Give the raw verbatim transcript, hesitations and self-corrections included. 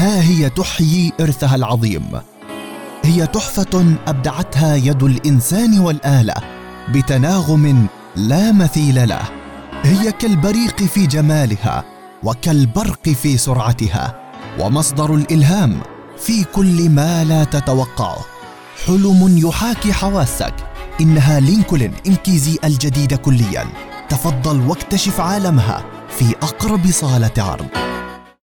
ها هي تحيي إرثها العظيم. هي تحفة أبدعتها يد الإنسان والآلة بتناغم لا مثيل له. هي كالبريق في جمالها وكالبرق في سرعتها، ومصدر الإلهام في كل ما لا تتوقعه. حلم يحاكي حواسك. إنها لينكولن إم كي زي الجديدة كلياً. تفضل واكتشف عالمها في أقرب صالة عرض.